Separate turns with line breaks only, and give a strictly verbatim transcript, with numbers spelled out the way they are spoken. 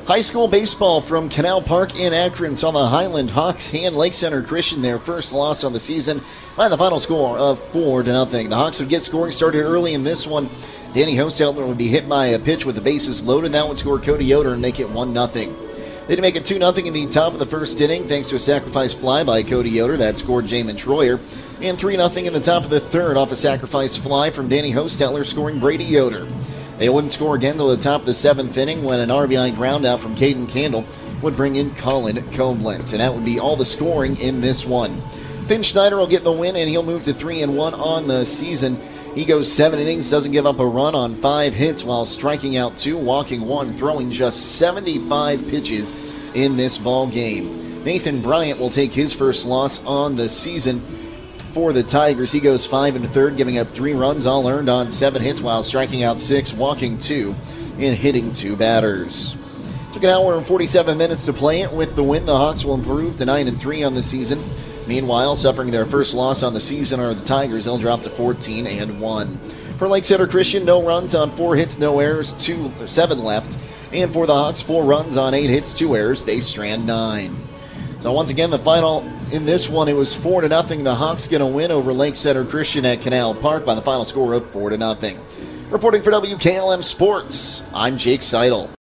High school baseball from Canal Park in Akron saw the Highland Hawks hand Lake Center Christian their first loss on the season by the final score of four to nothing. The Hawks would get scoring started early in this one. Danny Hostetler would be hit by a pitch with the bases loaded. That would score Cody Yoder and make it one nothing. They'd make it two nothing in the top of the first inning thanks to a sacrifice fly by Cody Yoder. That scored Jamin Troyer. And three nothing in the top of the third off a sacrifice fly from Danny Hostetler, scoring Brady Yoder. They wouldn't score again until the top of the seventh inning when an R B I groundout from Caden Candle would bring in Colin Koblenz. And that would be all the scoring in this one. Finn Schneider will get the win, and he'll move to three and one on the season. He goes seven innings, doesn't give up a run on five hits while striking out two, walking one, throwing just seventy-five pitches in this ball game. Nathan Bryant will take his first loss on the season for the Tigers. He goes five and a third, giving up three runs, all earned on seven hits while striking out six, walking two, and hitting two batters. Took an hour and forty-seven minutes to play it. With the win, the Hawks will improve to nine and three on the season. Meanwhile, suffering their first loss on the season are the Tigers. They'll drop to fourteen and one. For Lake Center Christian, no runs on four hits, no errors, two, seven left. And for the Hawks, four runs on eight hits, two errors. They strand nine. So once again, the final in this one, it was four to nothing. The Hawks get a win over Lake Center Christian at Canal Park by the final score of four to nothing. Reporting for W K L M Sports, I'm Jake Seidel.